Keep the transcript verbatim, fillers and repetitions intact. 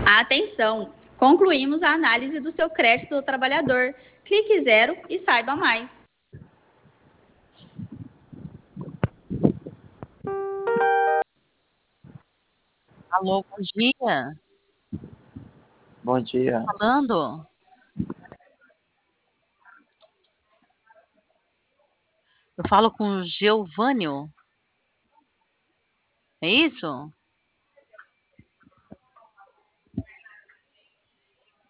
Atenção! Concluímos a análise do seu crédito do trabalhador. Clique zero e saiba mais. Alô, bom dia. Bom Quem tá dia. falando? Eu falo com o Geovânio? É isso?